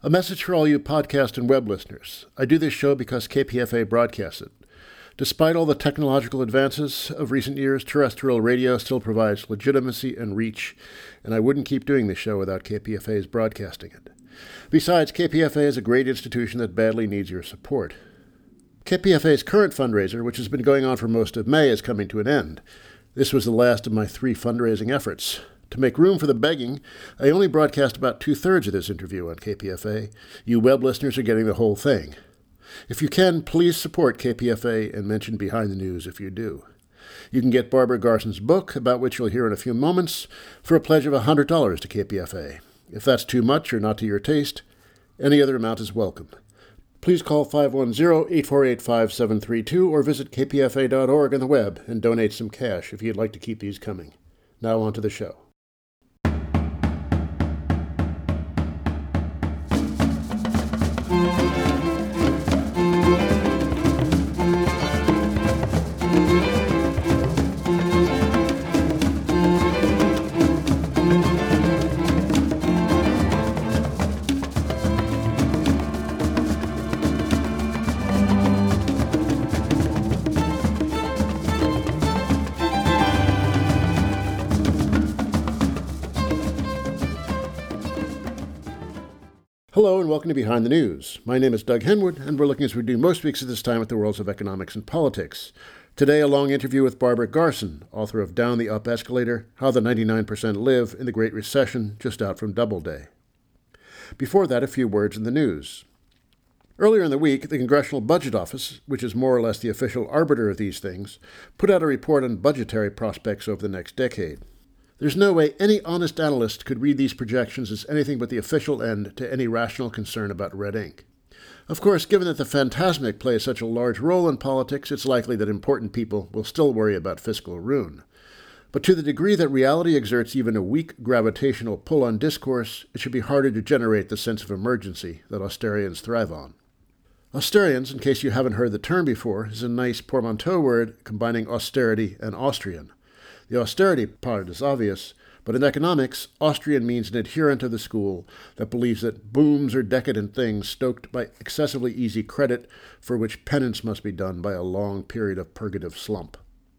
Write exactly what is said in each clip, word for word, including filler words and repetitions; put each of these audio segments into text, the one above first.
A message for all you podcast and web listeners. I do this show because K P F A broadcasts it. Despite all the technological advances of recent years, terrestrial radio still provides legitimacy and reach, and I wouldn't keep doing this show without K P F A's broadcasting it. Besides, K P F A is a great institution that badly needs your support. K P F A's current fundraiser, which has been going on for most of May, is coming to an end. This was the last of my three fundraising efforts. To make room for the begging, I only broadcast about two-thirds of this interview on K P F A. You web listeners are getting the whole thing. If you can, please support K P F A and mention Behind the News if you do. You can get Barbara Garson's book, about which you'll hear in a few moments, for a pledge of one hundred dollars to K P F A. If that's too much or not to your taste, any other amount is welcome. Please call five one zero, eight four eight, five seven three two or visit k p f a dot org on the web and donate some cash if you'd like to keep these coming. Now on to the show. Hello and welcome to Behind the News. My name is Doug Henwood, and we're looking, as we do most weeks at this time, at the worlds of economics and politics. Today, a long interview with Barbara Garson, author of Down the Up Escalator, How the ninety-nine percent Live in the Great Recession, just out from Doubleday. Before that, a few words in the news. Earlier in the week, the Congressional Budget Office, which is more or less the official arbiter of these things, put out a report on budgetary prospects over the next decade. There's no way any honest analyst could read these projections as anything but the official end to any rational concern about red ink. Of course, given that the phantasmic plays such a large role in politics, it's likely that important people will still worry about fiscal ruin. But to the degree that reality exerts even a weak gravitational pull on discourse, it should be harder to generate the sense of emergency that Austerians thrive on. Austerians, in case you haven't heard the term before, is a nice portmanteau word combining austerity and Austrian. The austerity part is obvious, but in economics, Austrian means an adherent of the school that believes that booms are decadent things stoked by excessively easy credit for which penance must be done by a long period of purgative slump.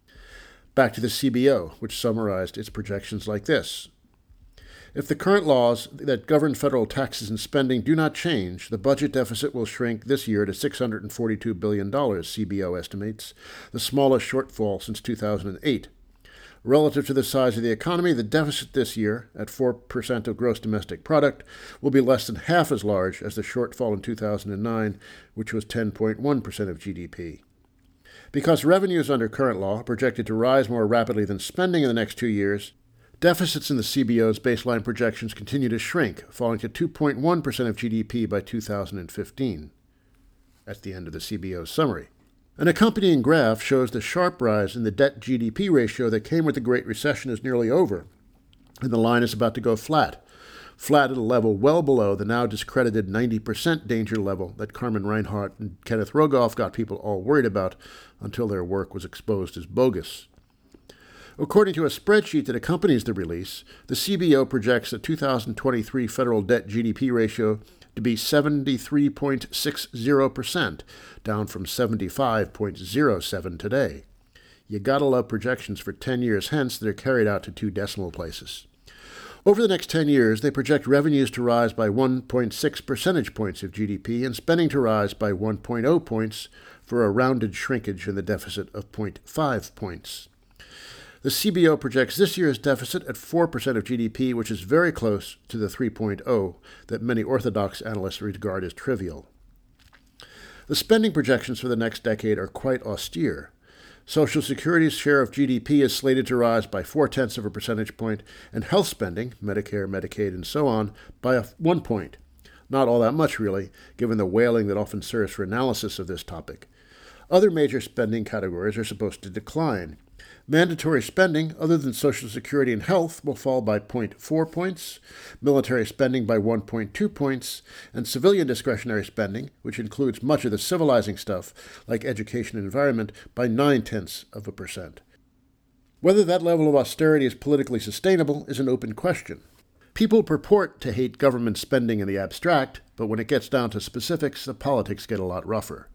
Back to the C B O, which summarized its projections like this. If the current laws that govern federal taxes and spending do not change, the budget deficit will shrink this year to six hundred forty-two billion dollars, C B O estimates, the smallest shortfall since two thousand eight. Relative to the size of the economy, the deficit this year, at four percent of gross domestic product, will be less than half as large as the shortfall in two thousand nine, which was ten point one percent of G D P. Because revenues under current law are projected to rise more rapidly than spending in the next two years, deficits in the C B O's baseline projections continue to shrink, falling to two point one percent of G D P by two thousand fifteen. That's the end of the C B O's summary. An accompanying graph shows the sharp rise in the debt-G D P ratio that came with the Great Recession is nearly over, and the line is about to go flat, flat at a level well below the now discredited ninety percent danger level that Carmen Reinhart and Kenneth Rogoff got people all worried about until their work was exposed as bogus. According to a spreadsheet that accompanies the release, the C B O projects the two thousand twenty-three federal debt-G D P ratio to be seventy-three point six zero percent, down from seventy-five point zero seven today. You gotta love projections for ten years hence that are carried out to two decimal places. Over the next ten years, they project revenues to rise by one point six percentage points of G D P and spending to rise by one point zero points for a rounded shrinkage in the deficit of zero point five points. The C B O projects this year's deficit at four percent of G D P, which is very close to the three point zero that many orthodox analysts regard as trivial. The spending projections for the next decade are quite austere. Social Security's share of G D P is slated to rise by four-tenths of a percentage point, and health spending, Medicare, Medicaid, and so on, by a one point. Not all that much, really, given the wailing that often serves for analysis of this topic. Other major spending categories are supposed to decline. Mandatory spending, other than Social Security and health, will fall by zero point four points, military spending by one point two points, and civilian discretionary spending, which includes much of the civilizing stuff, like education and environment, by nine-tenths of a percent. Whether that level of austerity is politically sustainable is an open question. People purport to hate government spending in the abstract, but when it gets down to specifics, the politics get a lot rougher.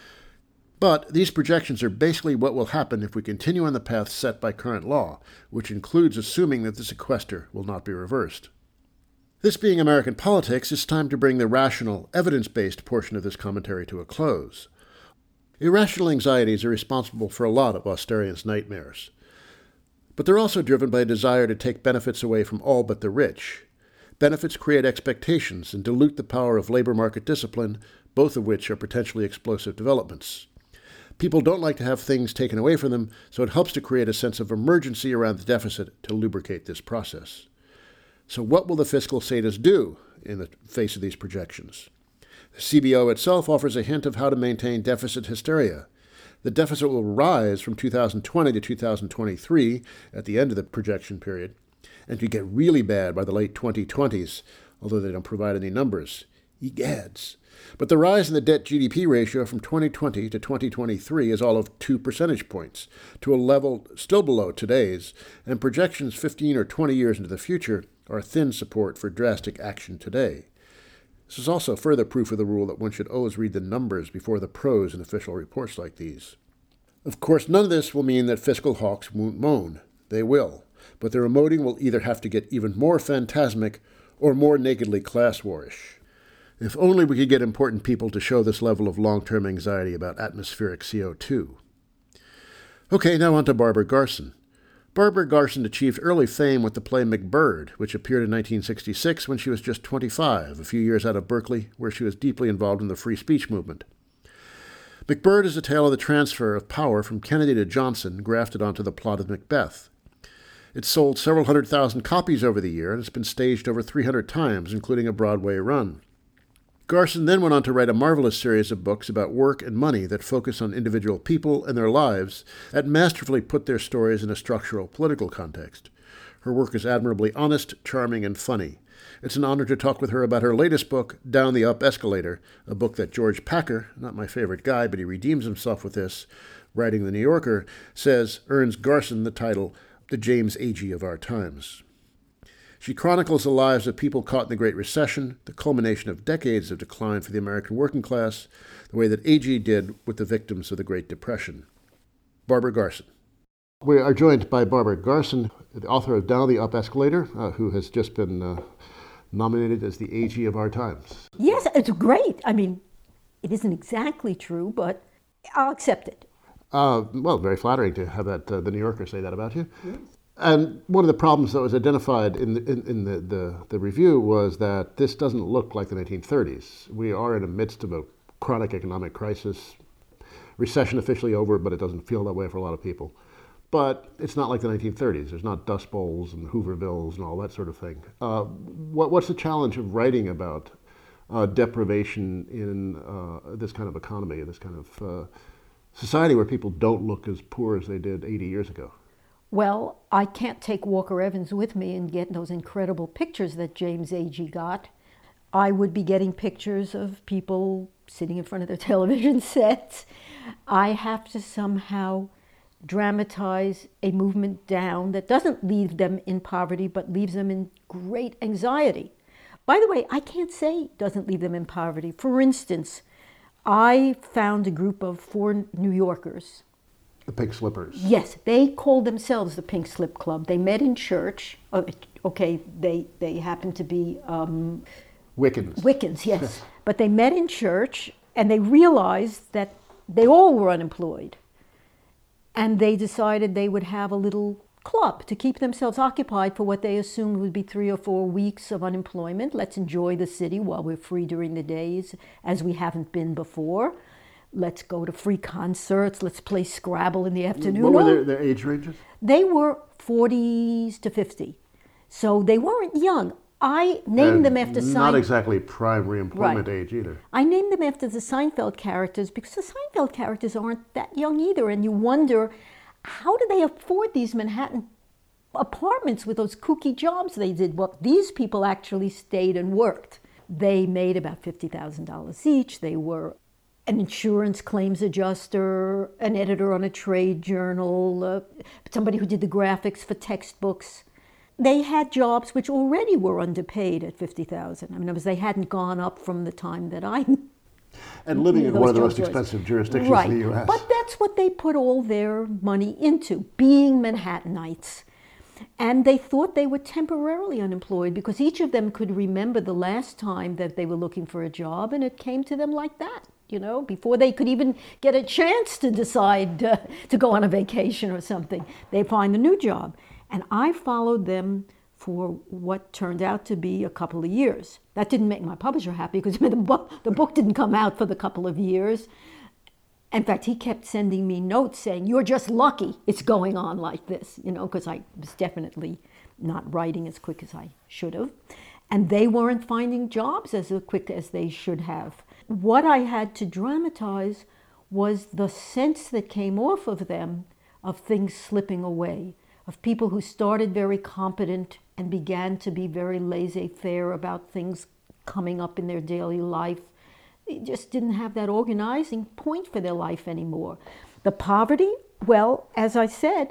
But these projections are basically what will happen if we continue on the path set by current law, which includes assuming that the sequester will not be reversed. This being American politics, it's time to bring the rational, evidence-based portion of this commentary to a close. Irrational anxieties are responsible for a lot of Austerian's nightmares. But they're also driven by a desire to take benefits away from all but the rich. Benefits create expectations and dilute the power of labor market discipline, both of which are potentially explosive developments. People don't like to have things taken away from them, so it helps to create a sense of emergency around the deficit to lubricate this process. So what will the fiscal sadists do in the face of these projections? The C B O itself offers a hint of how to maintain deficit hysteria. The deficit will rise from two thousand twenty to two thousand twenty-three at the end of the projection period, and could get really bad by the late twenty twenties, although they don't provide any numbers. Egads. But the rise in the debt-G D P ratio from twenty twenty to twenty twenty-three is all of two percentage points, to a level still below today's, and projections fifteen or twenty years into the future are thin support for drastic action today. This is also further proof of the rule that one should always read the numbers before the prose in official reports like these. Of course, none of this will mean that fiscal hawks won't moan. They will. But their emoting will either have to get even more phantasmic or more nakedly class-warish. If only we could get important people to show this level of long-term anxiety about atmospheric C O two. Okay, now on to Barbara Garson. Barbara Garson achieved early fame with the play McBird, which appeared in nineteen sixty-six when she was just twenty-five, a few years out of Berkeley, where she was deeply involved in the free speech movement. McBird is a tale of the transfer of power from Kennedy to Johnson grafted onto the plot of Macbeth. It's sold several hundred thousand copies over the year, and it's been staged over three hundred times, including a Broadway run. Garson then went on to write a marvelous series of books about work and money that focus on individual people and their lives that masterfully put their stories in a structural political context. Her work is admirably honest, charming, and funny. It's an honor to talk with her about her latest book, Down the Up Escalator, a book that George Packer, not my favorite guy, but he redeems himself with this, writing The New Yorker, says earns Garson the title, the James Agee of our times. She chronicles the lives of people caught in the Great Recession, the culmination of decades of decline for the American working class, the way that Agee did with the victims of the Great Depression. Barbara Garson. We are joined by Barbara Garson, the author of Down the Up Escalator, uh, who has just been uh, nominated as the Agee of our times. Yes, it's great. I mean, it isn't exactly true, but I'll accept it. Uh, well, very flattering to have that uh, the New Yorker say that about you. Yes. And one of the problems that was identified in the, in, in the, the, the review was that this doesn't look like the nineteen thirties. We are in the midst of a chronic economic crisis. Recession officially over, but it doesn't feel that way for a lot of people. But it's not like the nineteen thirties. There's not Dust Bowls and Hoovervilles and all that sort of thing. Uh, what, what's the challenge of writing about uh, deprivation in uh, this kind of economy, this kind of uh, society where people don't look as poor as they did eighty years ago? Well, I can't take Walker Evans with me and get those incredible pictures that James Agee got. I would be getting pictures of people sitting in front of their television sets. I have to somehow dramatize a movement down that doesn't leave them in poverty, but leaves them in great anxiety. By the way, I can't say doesn't leave them in poverty. For instance, I found a group of four New Yorkers. The Pink Slippers. Yes, they called themselves the Pink Slip Club. They met in church. Okay, they, they happened to be... Um, Wiccans. Wiccans, yes. But they met in church, and they realized that they all were unemployed. And they decided they would have a little club to keep themselves occupied for what they assumed would be three or four weeks of unemployment. Let's enjoy the city while we're free during the days, as we haven't been before. Let's go to free concerts. Let's play Scrabble in the afternoon. What were their, their age ranges? They were forties to fifty. So they weren't young. I named and them after Seinfeld. Not exactly prime reemployment Right. age either. I named them after the Seinfeld characters because the Seinfeld characters aren't that young either. And you wonder, how do they afford these Manhattan apartments with those kooky jobs they did? Well, these people actually stayed and worked. They made about fifty thousand dollars each. They were an insurance claims adjuster, an editor on a trade journal, uh, somebody who did the graphics for textbooks. they had jobs which already were underpaid at fifty thousand dollars. I mean, it was, they hadn't gone up from the time that I... And living in one of the most was. expensive jurisdictions right. in the U S. But that's what they put all their money into, being Manhattanites. And they thought they were temporarily unemployed because each of them could remember the last time that they were looking for a job, and it came to them like that, you know, before they could even get a chance to decide uh, to go on a vacation or something. They find a new job. And I followed them for what turned out to be a couple of years. That didn't make my publisher happy because the book, the book didn't come out for the couple of years. In fact, he kept sending me notes saying, "You're just lucky it's going on like this," you know, because I was definitely not writing as quick as I should have. And they weren't finding jobs as quick as they should have. What I had to dramatize was the sense that came off of them of things slipping away, of people who started very competent and began to be very laissez-faire about things coming up in their daily life. They just didn't have that organizing point for their life anymore. The poverty, well, as I said,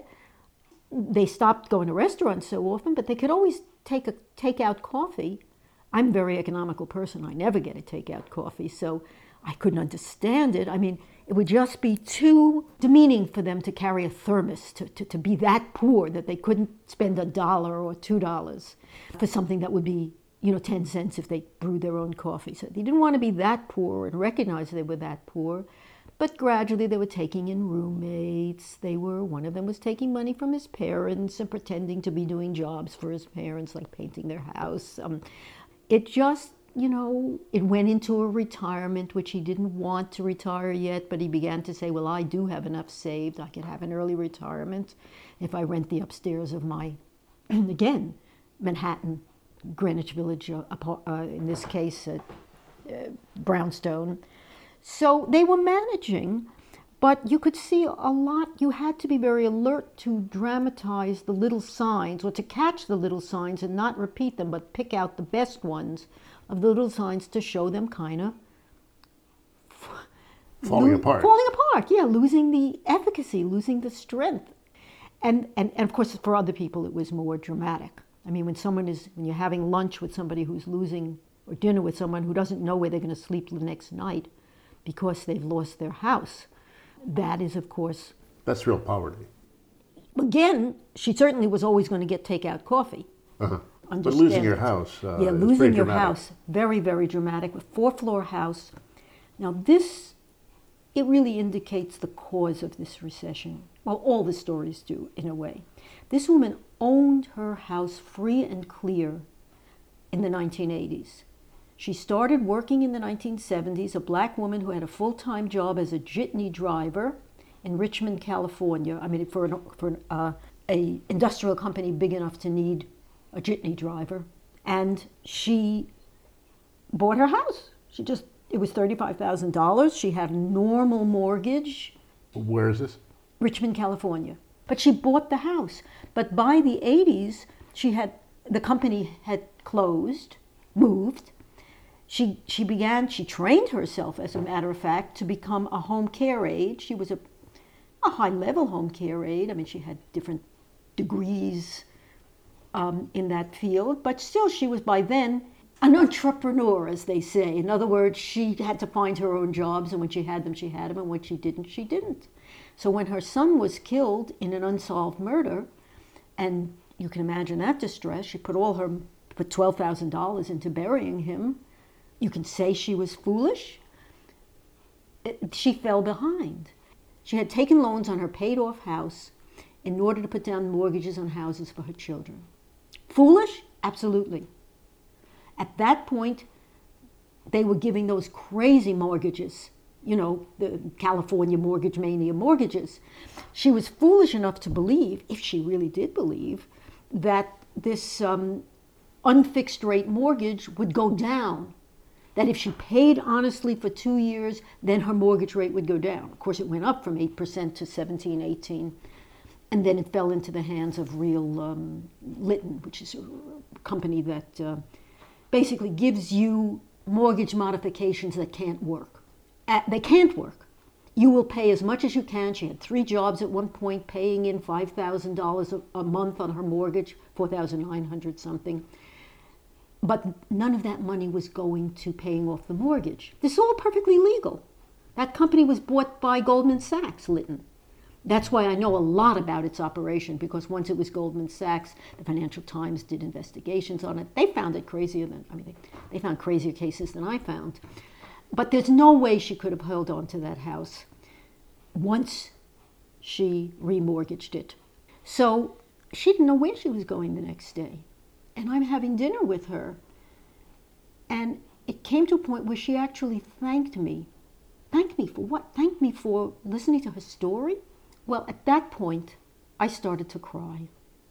they stopped going to restaurants so often, but they could always take a take-out coffee. I'm a very economical person. I never get a take-out coffee, so I couldn't understand it. I mean, it would just be too demeaning for them to carry a thermos, to, to, to be that poor that they couldn't spend a dollar or two dollars for something that would be, you know, ten cents if they brewed their own coffee. So they didn't want to be that poor and recognize they were that poor. But gradually they were taking in roommates. They were, one of them was taking money from his parents and pretending to be doing jobs for his parents, like painting their house. Um, it just, you know, it went into a retirement, which he didn't want to retire yet, but he began to say, well, I do have enough saved. I could have an early retirement if I rent the upstairs of my, again, Manhattan, Greenwich Village, uh, uh, in this case, uh, uh, Brownstone. So they were managing, but you could see a lot. You had to be very alert to dramatize the little signs, or to catch the little signs and not repeat them, but pick out the best ones of the little signs to show them kind of falling lo- apart. Falling apart, yeah, losing the efficacy, losing the strength. And, and, and of course, for other people, it was more dramatic. I mean, when someone is, when you're having lunch with somebody who's losing, or dinner with someone who doesn't know where they're going to sleep the next night because they've lost their house, that is, of course... That's real poverty. Again, she certainly was always going to get takeout coffee. Uh-huh. But losing your house uh, yeah, is losing pretty your dramatic. house, very, very dramatic. A four-floor house. Now this, it really indicates the cause of this recession. Well, all the stories do, in a way. This woman owned her house free and clear in the nineteen eighties. She started working in the nineteen seventies, a black woman who had a full-time job as a jitney driver in Richmond, California. I mean, for an, for an, uh, a industrial company big enough to need a jitney driver. And she bought her house. She just, it was thirty-five thousand dollars. She had a normal mortgage. Where is this? Richmond, California. But she bought the house. But by the eighties, she had, the company had closed, moved. She, she began, she trained herself, as a matter of fact, to become a home care aide. She was a, a high-level home care aide. I mean, she had different degrees um, in that field, but still she was by then an entrepreneur, as they say. In other words, she had to find her own jobs, and when she had them, she had them, and when she didn't, she didn't. So when her son was killed in an unsolved murder, and you can imagine that distress, she put all her, put twelve thousand dollars into burying him. You can say she was foolish. It, she fell behind. She had taken loans on her paid-off house in order to put down mortgages on houses for her children. Foolish? Absolutely. At that point, they were giving those crazy mortgages, you know, the California mortgage mania mortgages. She was foolish enough to believe, if she really did believe, that this um, unfixed rate mortgage would go down. That if she paid honestly for two years, then her mortgage rate would go down. Of course, it went up from eight percent to seventeen, eighteen. And then it fell into the hands of Real um, Lytton, which is a company that uh, basically gives you mortgage modifications that can't work. Uh, they can't work. You will pay as much as you can. She had three jobs at one point, paying in five thousand dollars a month on her mortgage, four thousand nine hundred dollars something. But none of that money was going to paying off the mortgage. This is all perfectly legal. That company was bought by Goldman Sachs, Litton. That's why I know a lot about its operation, because once it was Goldman Sachs, the Financial Times did investigations on it. They found it crazier than, I mean, they, they found crazier cases than I found. But there's no way she could have held on to that house once she remortgaged it. So she didn't know where she was going the next day. And I'm having dinner with her. And it came to a point where she actually thanked me. Thanked me for what? Thanked me for listening to her story? Well, at that point, I started to cry.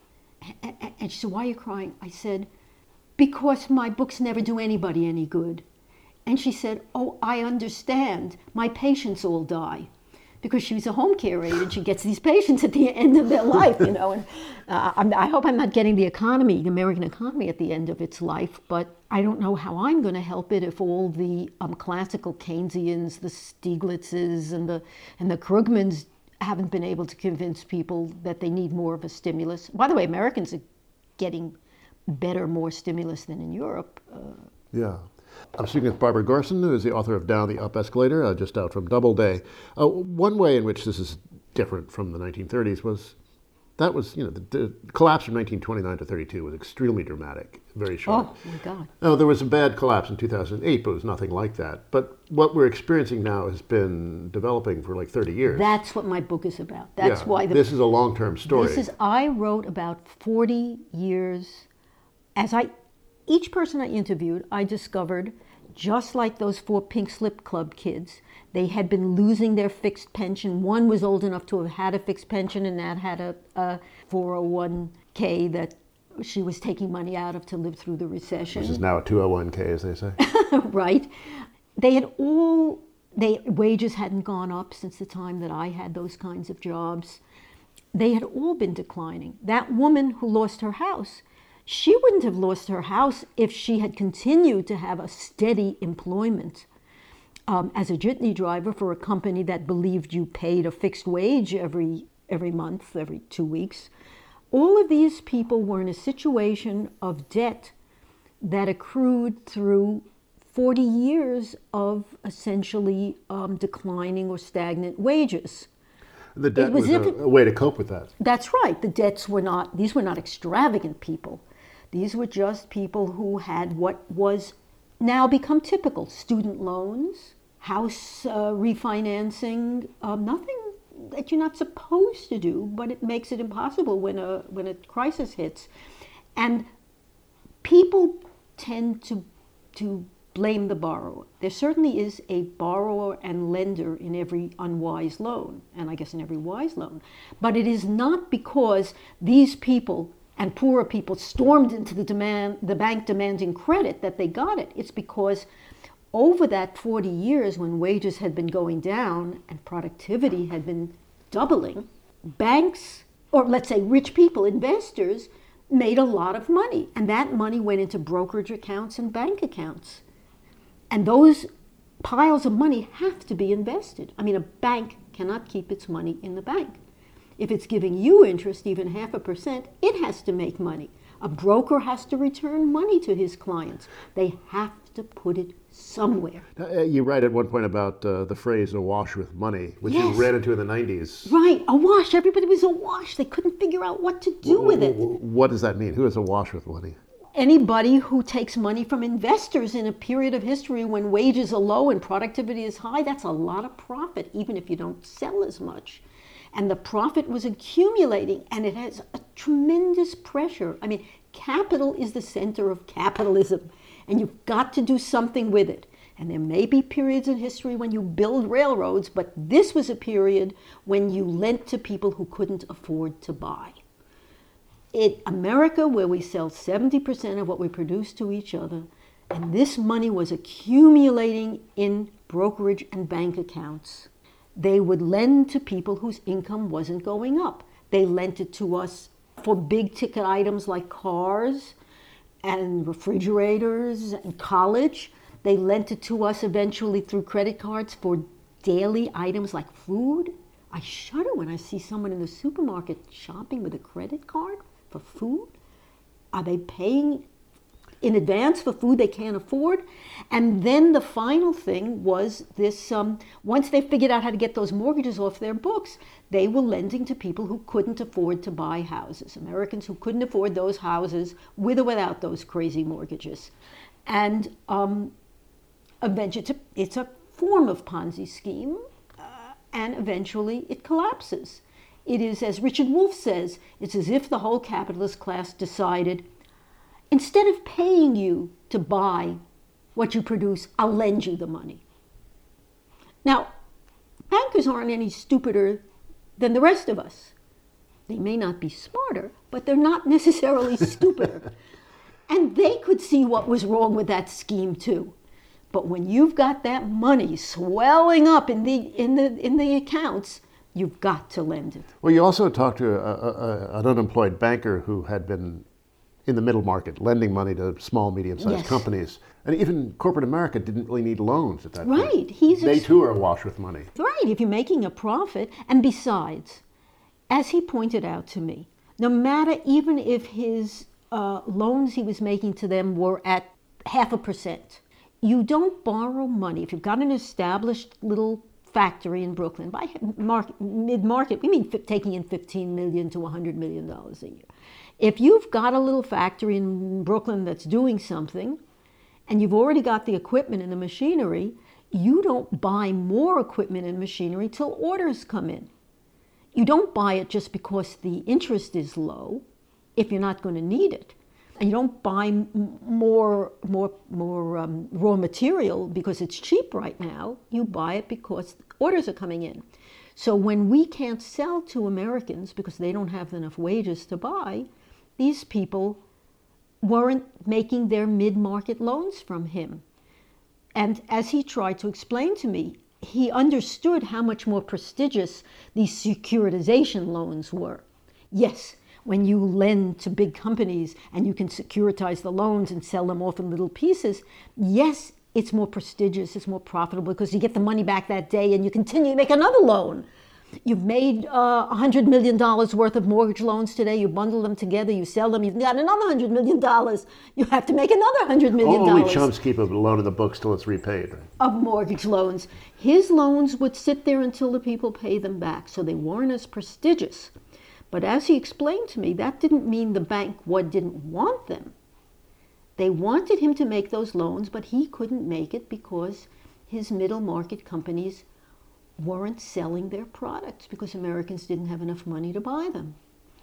And she said, "Why are you crying?" I said, "Because my books never do anybody any good." And she said, "Oh, I understand. My patients all die." Because she was a home care aide and she gets these patients at the end of their life, you know. And uh, I'm, I hope I'm not getting the economy, the American economy at the end of its life, but I don't know how I'm going to help it if all the um, classical Keynesians, the Stieglitzes and the, and the Krugmans haven't been able to convince people that they need more of a stimulus. By the way, Americans are getting better, more stimulus than in Europe. Uh, yeah. I'm speaking with Barbara Garson, who is the author of Down the Up Escalator, uh, just out from Doubleday. Uh, one way in which this is different from the nineteen thirties was that was, you know, the, the collapse from nineteen twenty-nine to thirty-two was extremely dramatic, very short. Oh, my God. Now, there was a bad collapse in two thousand eight, but it was nothing like that. But what we're experiencing now has been developing for like thirty years. That's what my book is about. That's yeah, why the, this is a long-term story. This is, I wrote about forty years. As I, each person I interviewed, I discovered, just like those four Pink Slip Club kids, they had been losing their fixed pension. One was old enough to have had a fixed pension, and that had a, a four oh one k that she was taking money out of to live through the recession. Which is now a two oh one k, as they say. Right. They had all, they wages hadn't gone up since the time that I had those kinds of jobs. They had all been declining. That woman who lost her house, she wouldn't have lost her house if she had continued to have a steady employment um, as a jitney driver for a company that believed you paid a fixed wage every every month, every two weeks. All of these people were in a situation of debt that accrued through forty years of essentially um, declining or stagnant wages. The debt was was, was a, it, a way to cope with that. That's right. The debts were not, these were not extravagant people. These were just people who had what was now become typical: student loans, house uh, refinancing, um, nothing that you're not supposed to do, but it makes it impossible when a when a crisis hits. And people tend to to blame the borrower. There certainly is a borrower and lender in every unwise loan, and I guess in every wise loan. But it is not because these people and poorer people stormed into the demand, the bank demanding credit, that they got it. It's because over that forty years, when wages had been going down and productivity had been doubling, banks, or let's say rich people, investors, made a lot of money. And that money went into brokerage accounts and bank accounts. And those piles of money have to be invested. I mean, a bank cannot keep its money in the bank. If it's giving you interest, even half a percent, it has to make money. A broker has to return money to his clients. They have to put it somewhere. Uh, you write at one point about uh, the phrase awash with money, which Yes. you ran into in the nineties. Right, awash. Everybody was awash. They couldn't figure out what to do W- with it. w- What does that mean? Who is awash with money? Anybody who takes money from investors in a period of history when wages are low and productivity is high, that's a lot of profit, even if you don't sell as much. And the profit was accumulating, and it has a tremendous pressure. I mean, capital is the center of capitalism, and you've got to do something with it. And there may be periods in history when you build railroads, but this was a period when you lent to people who couldn't afford to buy. In America, where we sell seventy percent of what we produce to each other, and this money was accumulating in brokerage and bank accounts, they would lend to people whose income wasn't going up. They lent it to us for big ticket items like cars and refrigerators and college. They lent it to us eventually through credit cards for daily items like food. I shudder when I see someone in the supermarket shopping with a credit card for food. Are they paying in advance for food they can't afford? And then the final thing was this, um, once they figured out how to get those mortgages off their books, they were lending to people who couldn't afford to buy houses, Americans who couldn't afford those houses with or without those crazy mortgages. And um, eventually, it's a, it's a form of Ponzi scheme, uh, and eventually it collapses. It is, as Richard Wolff says, it's as if the whole capitalist class decided, instead of paying you to buy what you produce, I'll lend you the money. Now, bankers aren't any stupider than the rest of us. They may not be smarter, but they're not necessarily stupider. And they could see what was wrong with that scheme too. But when you've got that money swelling up in the in the in the accounts, you've got to lend it. Well, you also talked to a, a, an unemployed banker who had been in the middle market, lending money to small, medium-sized Yes. companies. And even corporate America didn't really need loans at that point. Right. He's They ex- too are awash with money. Right, if you're making a profit. And besides, as he pointed out to me, no matter even if his uh, loans he was making to them were at half a percent, you don't borrow money. If you've got an established little factory in Brooklyn, by market, mid-market, we mean f- taking in fifteen million to one hundred million dollars a year. If you've got a little factory in Brooklyn that's doing something, and you've already got the equipment and the machinery, you don't buy more equipment and machinery till orders come in. You don't buy it just because the interest is low, if you're not going to need it. And you don't buy m- more, more, more um, raw material because it's cheap right now. You buy it because orders are coming in. So when we can't sell to Americans because they don't have enough wages to buy, these people weren't making their mid-market loans from him. And as he tried to explain to me, he understood how much more prestigious these securitization loans were. Yes, when you lend to big companies and you can securitize the loans and sell them off in little pieces, yes, it's more prestigious, it's more profitable because you get the money back that day and you continue to make another loan. You've made uh, one hundred million dollars worth of mortgage loans today, you bundle them together, you sell them, you've got another one hundred million dollars. You have to make another one hundred million dollars. Only chumps keep a loan in the books till it's repaid. Right? Of mortgage loans. His loans would sit there until the people pay them back, so they weren't as prestigious. But as he explained to me, that didn't mean the bank what didn't want them. They wanted him to make those loans, but he couldn't make it because his middle market companies weren't selling their products because Americans didn't have enough money to buy them.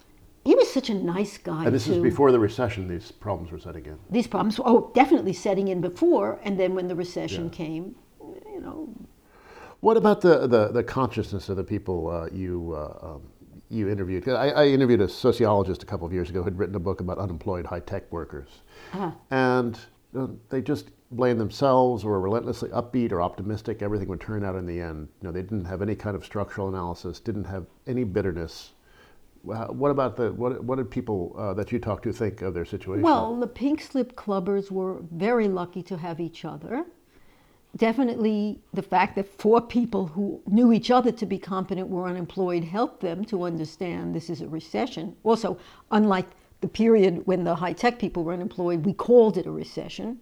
He was such a nice guy, And this too. is before the recession, these problems were setting in. These problems were oh, definitely setting in before, and then when the recession Yeah. came, you know. What about the, the, the consciousness of the people uh, you uh, um, you interviewed? 'Cause I, I interviewed a sociologist a couple of years ago who had written a book about unemployed high-tech workers. Uh-huh. And you know, they just blamed themselves or were relentlessly upbeat or optimistic. Everything would turn out in the end. You know, they didn't have any kind of structural analysis, didn't have any bitterness. Wha- What about the, what, what did people uh, that you talked to think of their situation? Well, the pink slip clubbers were very lucky to have each other. Definitely the fact that four people who knew each other to be competent were unemployed helped them to understand this is a recession. Also, unlike the period when the high-tech people were unemployed, we called it a recession.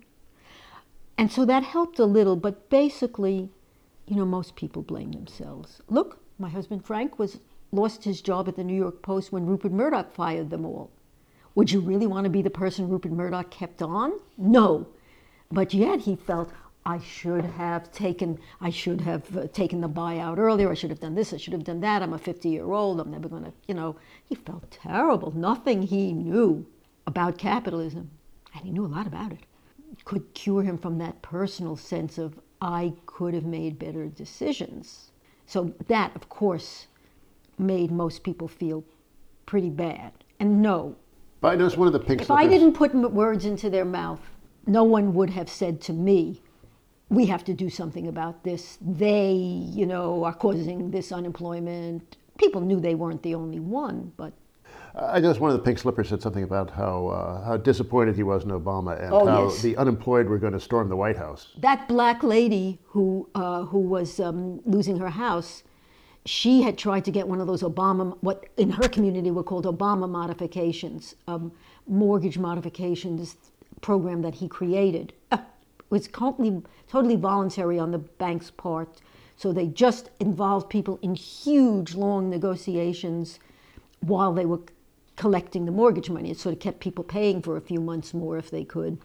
And so that helped a little, but basically, you know, most people blame themselves. Look, my husband Frank was lost his job at the New York Post when Rupert Murdoch fired them all. Would you really want to be the person Rupert Murdoch kept on? No. But yet he felt, I should have taken, I should have uh, taken the buyout earlier. I should have done this. I should have done that. I'm a fifty-year-old. I'm never going to, you know. He felt terrible. Nothing he knew about capitalism, and he knew a lot about it, could cure him from that personal sense of, I could have made better decisions. So that, of course, made most people feel pretty bad. And no, But I noticed one of the pink if I slippers- didn't put m- words into their mouth, no one would have said to me, we have to do something about this. They, you know, are causing this unemployment. People knew they weren't the only one, but I guess one of the pink slippers said something about how uh, how disappointed he was in Obama and Oh, how yes. the unemployed were going to storm the White House. That black lady who uh, who was um, losing her house, she had tried to get one of those Obama, what in her community were called Obama modifications, um, mortgage modifications program that he created. Uh, it was totally, totally voluntary on the bank's part. So they just involved people in huge, long negotiations while they were collecting the mortgage money. It sort of kept people paying for a few months more if they could.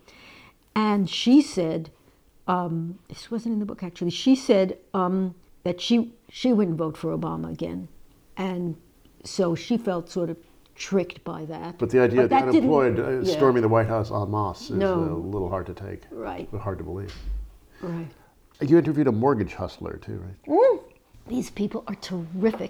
And she said, um, this wasn't in the book actually, she said um, that she she wouldn't vote for Obama again. And so she felt sort of tricked by that. But the idea But of the that didn't- unemployed uh, yeah. storming the White House en masse is No. a little hard to take. Right. Hard to believe. Right. You interviewed a mortgage hustler too, right? Mm. These people are terrific.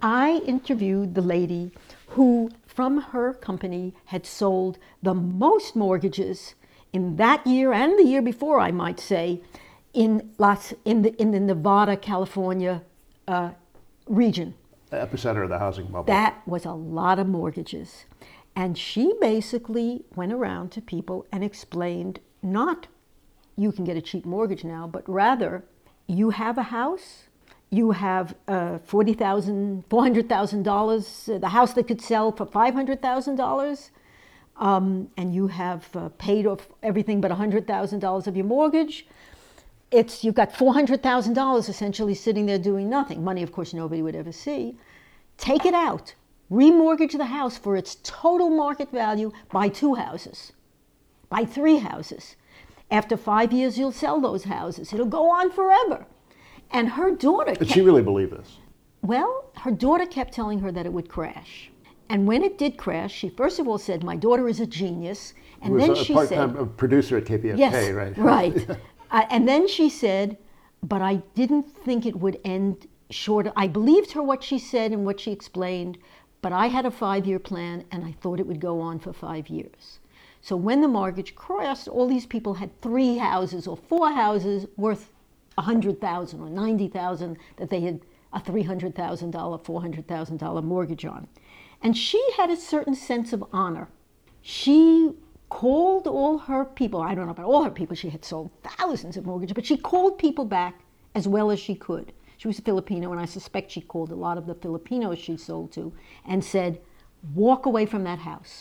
I interviewed the lady who, from her company, had sold the most mortgages in that year and the year before, I might say, in Las in the in the Nevada, California uh, region. The epicenter of the housing bubble. That was a lot of mortgages. And she basically went around to people and explained not you can get a cheap mortgage now, but rather you have a house, you have uh, forty thousand dollars, four hundred thousand dollars, uh, the house that could sell for five hundred thousand dollars, um, and you have uh, paid off everything but one hundred thousand dollars of your mortgage. It's, you've got four hundred thousand dollars essentially sitting there doing nothing. Money, of course, nobody would ever see. Take it out. Remortgage the house for its total market value. Buy two houses. Buy three houses. After five years, you'll sell those houses. It'll go on forever. And her daughter... Did she really believe this? Well, her daughter kept telling her that it would crash. And when it did crash, she first of all said, my daughter is a genius. And Who then was a she part-time said... producer at K P F K, Yes, right? right. uh, and then she said, but I didn't think it would end short. I believed her what she said and what she explained, but I had a five-year plan and I thought it would go on for five years. So when the mortgage crashed, all these people had three houses or four houses worth one hundred thousand dollars or ninety thousand dollars that they had a three hundred thousand dollars, four hundred thousand dollars mortgage on. And she had a certain sense of honor. She called all her people, I don't know about all her people, she had sold thousands of mortgages, but she called people back as well as she could. She was a Filipino, and I suspect she called a lot of the Filipinos she sold to and said, walk away from that house.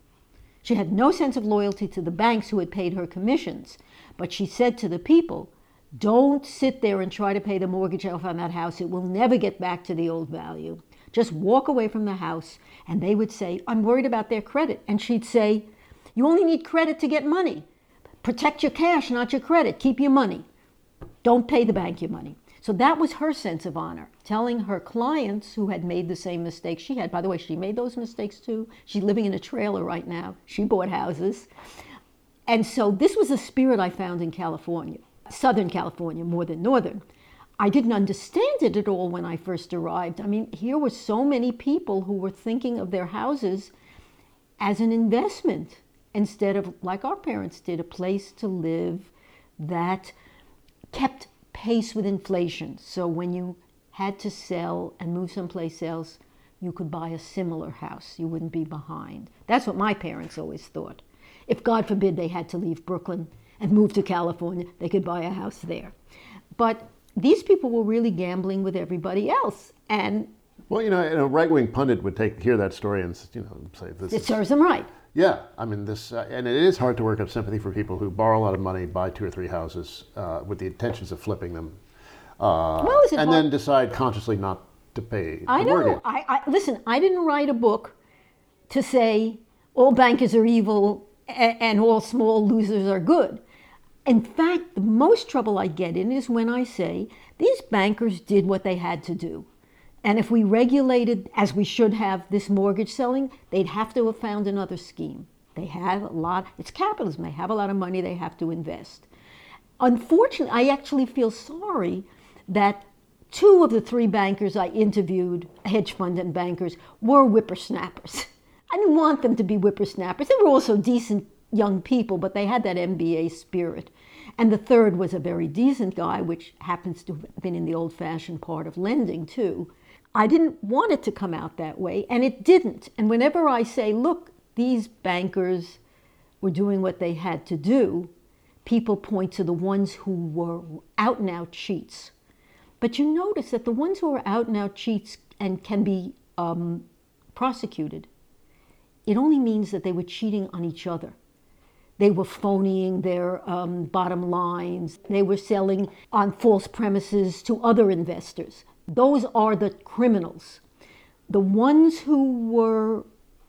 She had no sense of loyalty to the banks who had paid her commissions, but she said to the people, don't sit there and try to pay the mortgage off on that house. It will never get back to the old value. Just walk away from the house. And they would say, I'm worried about their credit. And she'd say, you only need credit to get money. Protect your cash, not your credit. Keep your money. Don't pay the bank your money. So that was her sense of honor, telling her clients who had made the same mistakes she had. By the way, she made those mistakes too. She's living in a trailer right now. She bought houses. And so this was a spirit I found in California, Southern California more than Northern. I didn't understand it at all when I first arrived. I mean, here were so many people who were thinking of their houses as an investment instead of, like our parents did, a place to live that kept pace with inflation. So when you had to sell and move someplace else, you could buy a similar house. You wouldn't be behind. That's what my parents always thought. If, God forbid, they had to leave Brooklyn and move to California, they could buy a house there. But these people were really gambling with everybody else. And well, you know, a right-wing pundit would take hear that story and, you know, say this. It serves them right. Yeah, I mean this, uh, and it is hard to work up sympathy for people who borrow a lot of money, buy two or three houses uh, with the intentions of flipping them, uh, well, is it and hard? then decide consciously not to pay the I know. mortgage. I, I listen. I didn't write a book to say all bankers are evil and, and all small losers are good. In fact, the most trouble I get in is when I say these bankers did what they had to do. And if we regulated, as we should have, this mortgage selling, they'd have to have found another scheme. They have a lot, it's capitalism, they have a lot of money they have to invest. Unfortunately, I actually feel sorry that two of the three bankers I interviewed, hedge fund and bankers, were whippersnappers. I didn't want them to be whippersnappers. They were also decent young people, but they had that M B A spirit. And the third was a very decent guy, which happens to have been in the old-fashioned part of lending, too. I didn't want it to come out that way, and it didn't. And whenever I say, look, these bankers were doing what they had to do, people point to the ones who were out and out cheats. But you notice that the ones who are out and out cheats and can be um, prosecuted, it only means that they were cheating on each other. They were phonying their um, bottom lines. They were selling on false premises to other investors. Those are the criminals. The ones who were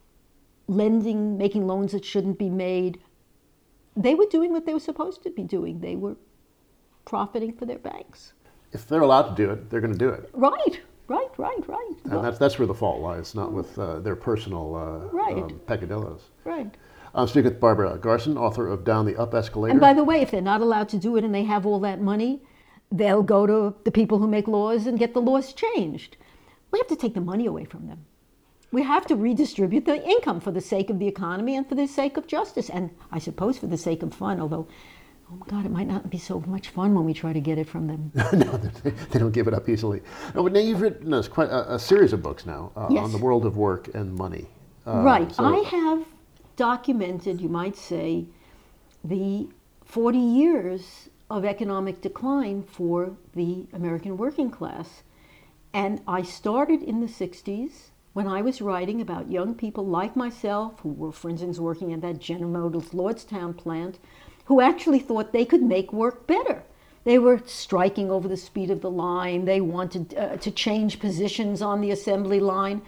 lending, making loans that shouldn't be made, they were doing what they were supposed to be doing. They were profiting for their banks. If they're allowed to do it, they're going to do it. Right, right, right, right. And well, that's that's where the fault lies, not with uh, their personal uh, right. um, peccadillos. Right. I'm speaking with Barbara Garson, author of Down the Up Escalator. And by the way, if they're not allowed to do it and they have all that money, they'll go to the people who make laws and get the laws changed. We have to take the money away from them. We have to redistribute the income for the sake of the economy and for the sake of justice. And I suppose for the sake of fun, although, oh my God, it might not be so much fun when we try to get it from them. No, they don't give it up easily. No, but now you've written us quite a, a series of books now uh, yes. on the world of work and money. Uh, right. So I have documented, you might say, the forty years of economic decline for the American working class. And I started in the sixties when I was writing about young people like myself who were, for instance, working at that General Motors Lordstown plant, who actually thought they could make work better. They were striking over the speed of the line. They wanted uh, to change positions on the assembly line.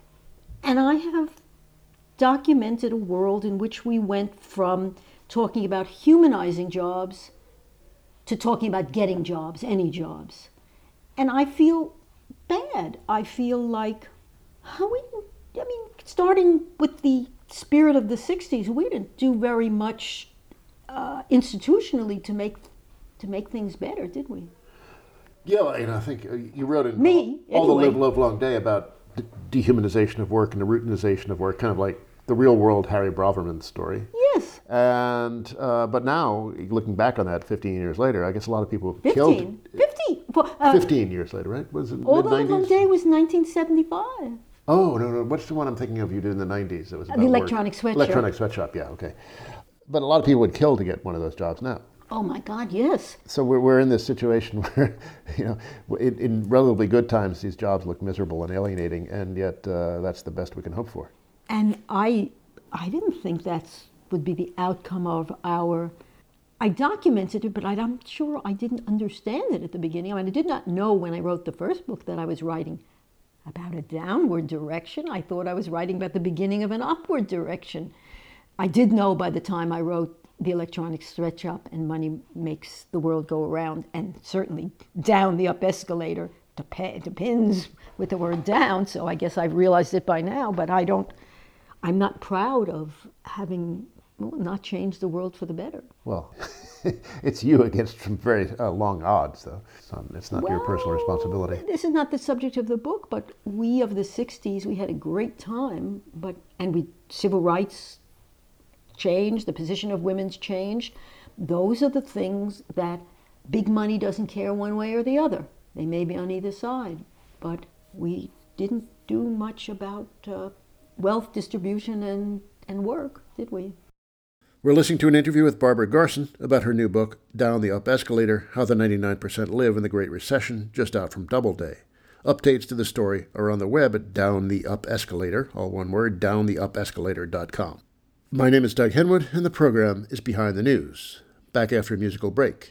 And I have documented a world in which we went from talking about humanizing jobs to talking about getting jobs, any jobs. And I feel bad. I feel like, how we, I mean, starting with the spirit of the sixties, we didn't do very much uh, institutionally to make to make things better, did we? Yeah, and I think you wrote in Me, all, all anyway. the Live, Love, Long Day about the dehumanization of work and the routinization of work, kind of like the real world Harry Braverman story. Yes. And uh, but now, looking back on that fifteen years later, I guess a lot of people fifteen. killed. fifteen. Well, uh, fifteen years later, right? Was it All mid the Live, Long nineties? Day was nineteen seventy-five. Oh, no, no. What's the one I'm thinking of you did in the nineties? It was about The work. Electronic Sweatshop. Electronic Sweatshop, yeah, okay. But a lot of people would kill to get one of those jobs now. Oh my God, yes. So we're, we're in this situation where, you know, in, in relatively good times, these jobs look miserable and alienating, and yet uh, that's the best we can hope for. And I, I didn't think that would be the outcome of our. I documented it, but I'm sure I didn't understand it at the beginning. I mean, I did not know when I wrote the first book that I was writing about a downward direction. I thought I was writing about the beginning of an upward direction. I did know by the time I wrote The Electronic Sweatshop and Money Makes the World Go Around, and certainly Down the Up Escalator, dep- depends with the word down, so I guess I've realized it by now, but I don't, I'm not proud of having well, not changed the world for the better. Well, it's you against some very uh, long odds, though. It's not, it's not well, your personal responsibility. This is not the subject of the book, but we of the sixties, we had a great time, but and we civil rights changed, the position of women's changed. Those are the things that big money doesn't care one way or the other. They may be on either side, but we didn't do much about uh, wealth distribution and, and work, did we? We're listening to an interview with Barbara Garson about her new book, Down the Up Escalator, How the ninety-nine percent Live in the Great Recession, just out from Doubleday. Updates to the story are on the web at Down the Up Escalator, all one word, down the up escalator dot com. My name is Doug Henwood, and the program is Behind the News. Back after a musical break.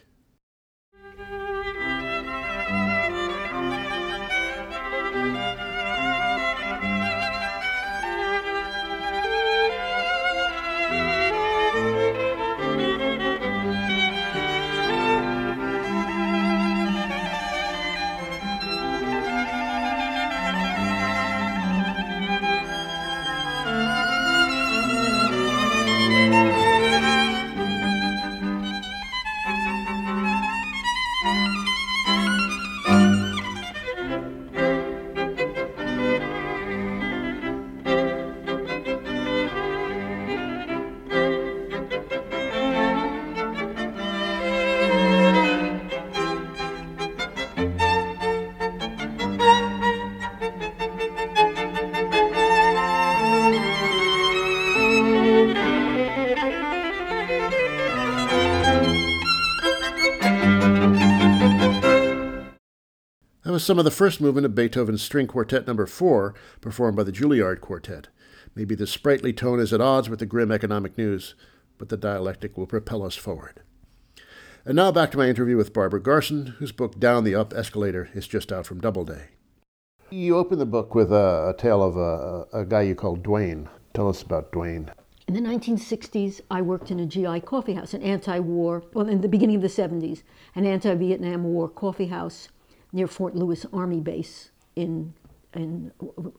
That was some of the first movement of Beethoven's String Quartet Number four, performed by the Juilliard Quartet. Maybe the sprightly tone is at odds with the grim economic news, but the dialectic will propel us forward. And now back to my interview with Barbara Garson, whose book Down the Up Escalator is just out from Doubleday. You open the book with a, a tale of a, a guy you called Duane. Tell us about Duane. In the nineteen sixties, I worked in a G I coffee house, an anti-war, well, in the beginning of the seventies, an anti-Vietnam War coffee house near Fort Lewis Army Base in, in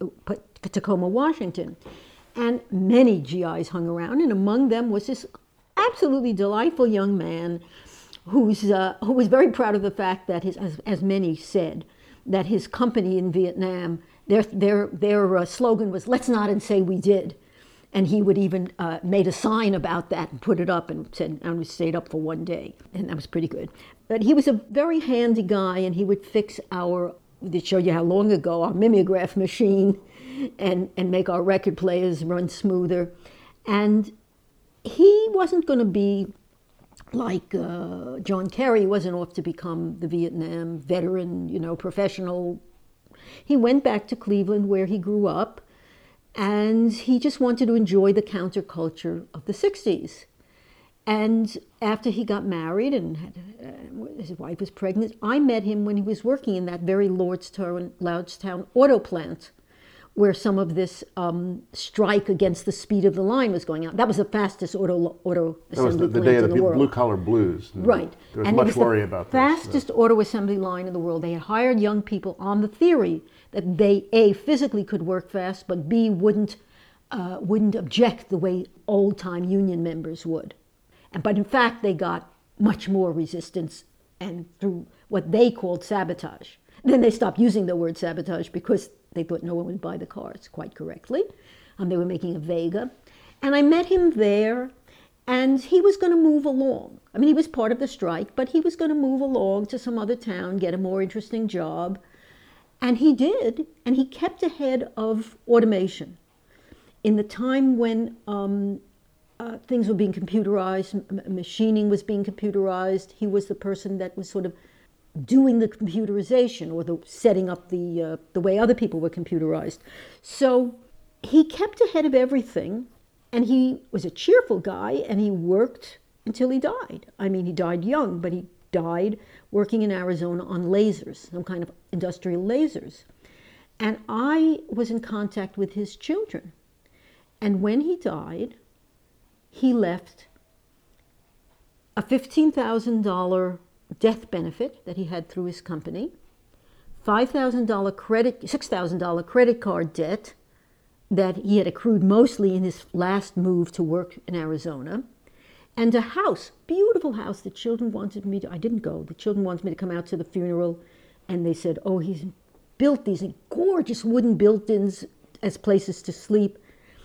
Tacoma, Washington. And many G Is hung around, and among them was this absolutely delightful young man who's, uh, who was very proud of the fact that, his, as, as many said, that his company in Vietnam, their, their, their uh, slogan was, "Let's nod and say we did." And he would even uh, made a sign about that and put it up and said, "I only stayed up for one day." And that was pretty good. But he was a very handy guy, and he would fix our, to show you how long ago, our mimeograph machine and, and make our record players run smoother. And he wasn't going to be like uh, John Kerry. He wasn't off to become the Vietnam veteran, you know, professional. He went back to Cleveland where he grew up, and he just wanted to enjoy the counterculture of the sixties. And after he got married and had, uh, his wife was pregnant, I met him when he was working in that very Lordstown, Lordstown auto plant, where some of this um, strike against the speed of the line was going on. That was the fastest auto auto assembly That was the, the plant day of in the, the the world. blue-collar blues. Right. There was and much it was worry the about fastest this. auto assembly line in the world. They had hired young people on the theory that they, A, physically could work fast, but B, wouldn't, uh, wouldn't object the way old-time union members would. And, but in fact, they got much more resistance and through what they called sabotage. Then they stopped using the word sabotage because they thought no one would buy the cars, quite correctly. Um, they were making a Vega. And I met him there, and he was going to move along. I mean, he was part of the strike, but he was going to move along to some other town, get a more interesting job. And he did, and he kept ahead of automation. In the time when um, uh, things were being computerized, m- machining was being computerized, he was the person that was sort of doing the computerization or the setting up the uh, the way other people were computerized. So he kept ahead of everything, and he was a cheerful guy, and he worked until he died. I mean, he died young, but he died working in Arizona on lasers, some kind of industrial lasers. And I was in contact with his children. And when he died, he left a fifteen thousand dollars death benefit that he had through his company, five thousand dollars credit, six thousand dollars credit card debt that he had accrued mostly in his last move to work in Arizona, and a house, beautiful house. The children wanted me to, I didn't go, the children wanted me to come out to the funeral, and they said, "Oh, he's built these gorgeous wooden built-ins as places to sleep."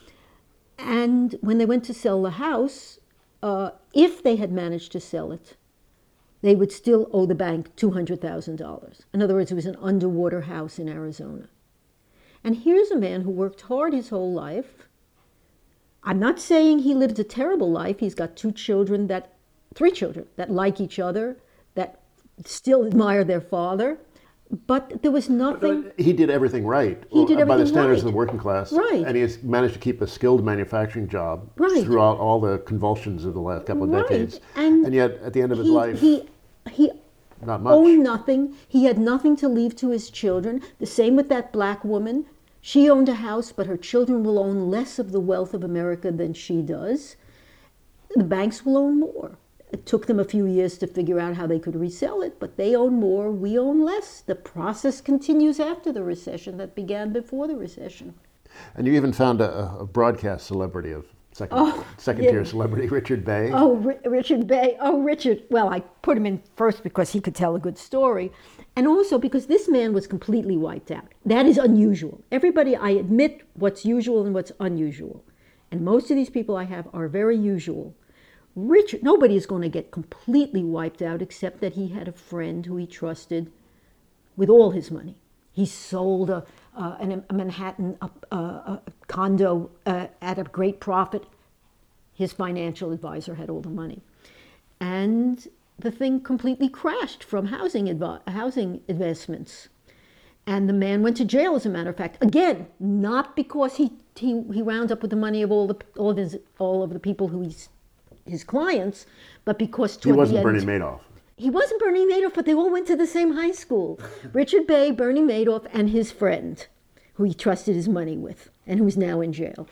And when they went to sell the house, uh, if they had managed to sell it, they would still owe the bank two hundred thousand dollars. In other words, it was an underwater house in Arizona. And here's a man who worked hard his whole life. I'm not saying he lived a terrible life. He's got two children, that, three children, that like each other, that still admire their father. But there was nothing... But he did everything right. He did everything by the standards right. of the working class. Right. And he has managed to keep a skilled manufacturing job Right. throughout all the convulsions of the last couple of Right. decades. And, and yet, at the end of his he, life, he, he not much. owned nothing. He had nothing to leave to his children. The same with that black woman. She owned a house, but her children will own less of the wealth of America than she does. The banks will own more. It took them a few years to figure out how they could resell it, but they own more, we own less. The process continues after the recession that began before the recession. And you even found a, a broadcast celebrity of second, Oh, second yeah. tier celebrity, Richard Bay. Oh, R- Richard Bay. Oh, Richard. Well, I put him in first because he could tell a good story. And also because this man was completely wiped out. That is unusual. Everybody, I admit what's usual and what's unusual. And most of these people I have are very usual. Richard, nobody is going to get completely wiped out except that he had a friend who he trusted with all his money. He sold a, uh, an, a Manhattan uh, a condo uh, at a great profit. His financial advisor had all the money. And the thing completely crashed from housing advi- housing investments. And the man went to jail, as a matter of fact. Again, not because he he, he wound up with the money of all the all of his all of the people who he's his clients, but because he wasn't Bernie Madoff. He wasn't Bernie Madoff, but they all went to the same high school. Richard Bay, Bernie Madoff, and his friend, who he trusted his money with, and who's now in jail.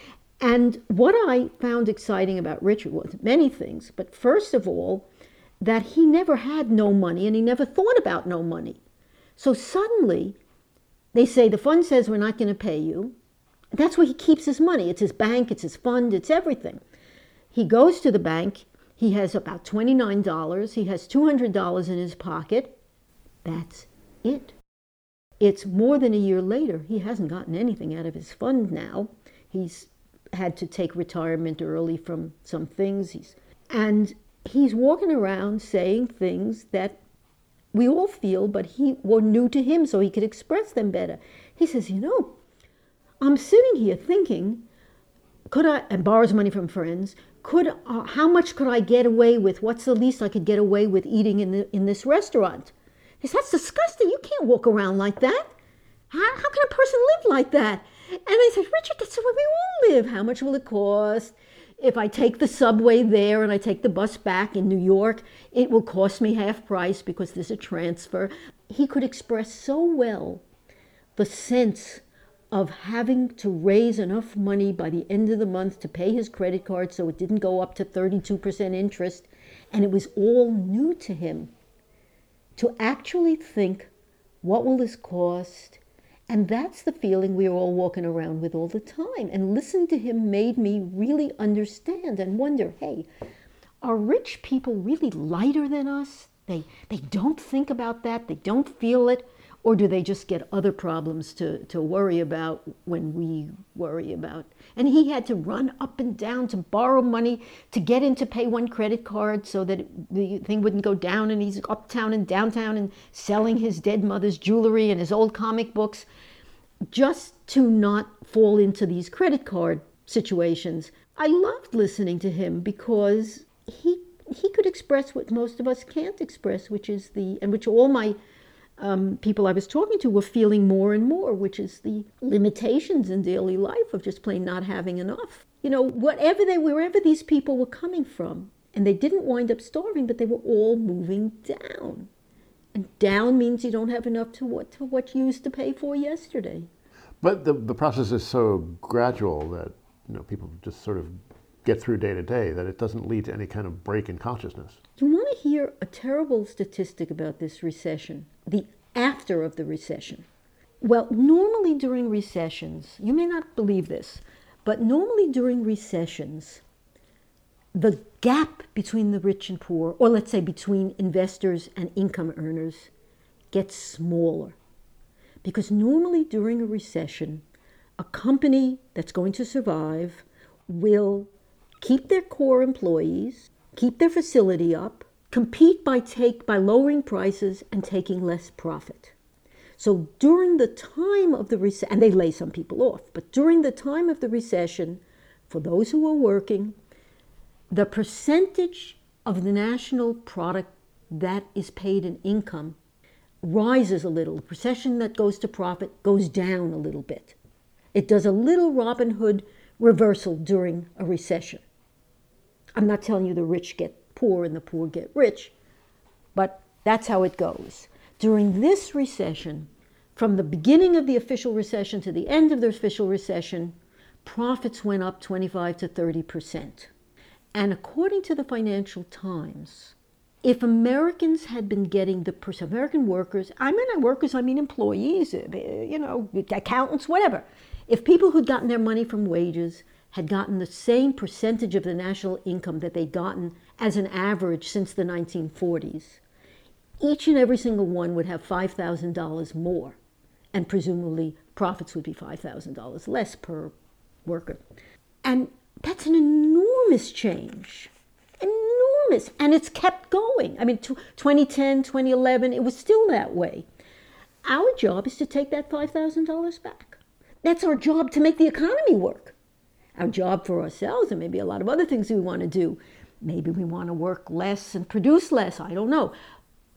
And what I found exciting about Richard was many things, but first of all, that he never had no money, and he never thought about no money. So suddenly, they say, the fund says we're not going to pay you. That's where he keeps his money. It's his bank, it's his fund, it's everything. He goes to the bank. He has about twenty-nine dollars. He has two hundred dollars in his pocket. That's it. It's more than a year later. He hasn't gotten anything out of his fund now. He's had to take retirement early from some things. He's, and he's walking around saying things that we all feel, but he were new to him, so he could express them better. He says, you know, I'm sitting here thinking, could I, and borrows money from friends, could, uh, how much could I get away with? What's the least I could get away with eating in the, in this restaurant? He says, that's disgusting. You can't walk around like that. How, how can a person live like that? And I said, Richard, that's the way we all live. How much will it cost? If I take the subway there and I take the bus back in New York, it will cost me half price because there's a transfer. He could express so well the sense of having to raise enough money by the end of the month to pay his credit card so it didn't go up to thirty-two percent interest. And it was all new to him to actually think, what will this cost? And that's the feeling we are all walking around with all the time. And listening to him made me really understand and wonder, hey, are rich people really lighter than us? They, they don't think about that, they don't feel it, or do they just get other problems to, to worry about when we worry about? And he had to run up and down to borrow money to get in to pay one credit card so that it, the thing wouldn't go down, and he's uptown and downtown and selling his dead mother's jewelry and his old comic books just to not fall into these credit card situations. I loved listening to him because he he could express what most of us can't express, which is the, and which all my Um, people I was talking to were feeling more and more, which is the limitations in daily life of just plain not having enough. You know, whatever they, wherever these people were coming from, and they didn't wind up starving, but they were all moving down. And down means you don't have enough to what to what you used to pay for yesterday. But the the process is so gradual that, you know, people just sort of get through day to day that it doesn't lead to any kind of break in consciousness. You want to hear a terrible statistic about this recession, the after of the recession. Well, normally during recessions, you may not believe this, but normally during recessions, the gap between the rich and poor, or let's say between investors and income earners, gets smaller. Because normally during a recession, a company that's going to survive will keep their core employees, keep their facility up, compete by take by lowering prices and taking less profit. So during the time of the recession, and they lay some people off, but during the time of the recession, for those who are working, the percentage of the national product that is paid in income rises a little. The percentage that goes to profit goes down a little bit. It does a little Robin Hood reversal during a recession. I'm not telling you the rich get poor and the poor get rich, but that's how it goes. During this recession, from the beginning of the official recession to the end of the official recession, profits went up twenty-five to thirty percent. And according to the Financial Times, if Americans had been getting the percent, American workers, I mean workers, I mean employees, you know, accountants, whatever. If people who'd gotten their money from wages had gotten the same percentage of the national income that they'd gotten as an average since the nineteen forties, each and every single one would have five thousand dollars more, and presumably profits would be five thousand dollars less per worker. And that's an enormous change, enormous, and it's kept going. I mean, twenty ten, twenty eleven, it was still that way. Our job is to take that five thousand dollars back. That's our job, to make the economy work. Our job for ourselves, and maybe a lot of other things we want to do. Maybe we want to work less and produce less, I don't know.